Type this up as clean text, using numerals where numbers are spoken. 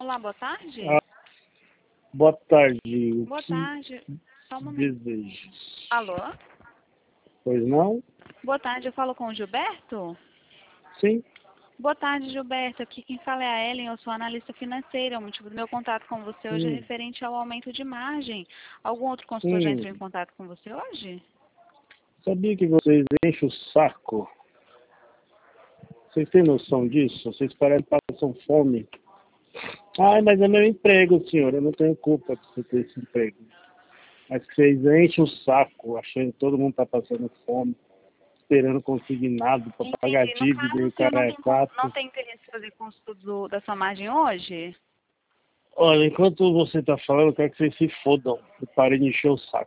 Olá, boa tarde. Ah, boa tarde. O Boa que tarde. Só um momento. deseja? Alô? Pois não? Boa tarde, eu falo com o Gilberto? Sim. Boa tarde, Gilberto. Aqui quem fala é a Ellen, eu sou analista financeira. O motivo do meu contato com você hoje é referente ao aumento de margem. Algum outro consultor já entrou em contato com você hoje? Sabia que vocês enchem o saco? Vocês têm noção disso? Vocês parecem que passam fome. Ai, mas é meu emprego, senhor. Eu não tenho culpa de você ter esse emprego. Mas vocês enchem o saco, achando que todo mundo está passando fome, esperando consignado para pagar Entendi. No dívida e caso, o o senhor cara é não quatro. tem interesse em fazer consulta da sua margem hoje? Olha, enquanto você está falando, eu quero que vocês se fodam e parem de encher o saco.